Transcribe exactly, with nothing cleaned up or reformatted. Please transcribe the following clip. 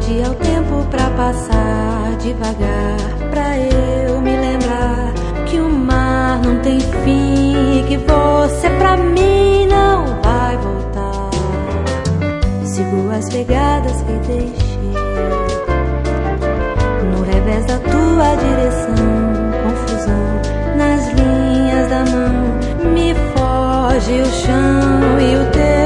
Pedi ao tempo pra passar devagar, pra eu me lembrar que o mar não tem fim e que você pra mim não vai voltar. Sigo as pegadas que deixei no revés da tua direção, confusão nas linhas da mão, me foge o chão e o teu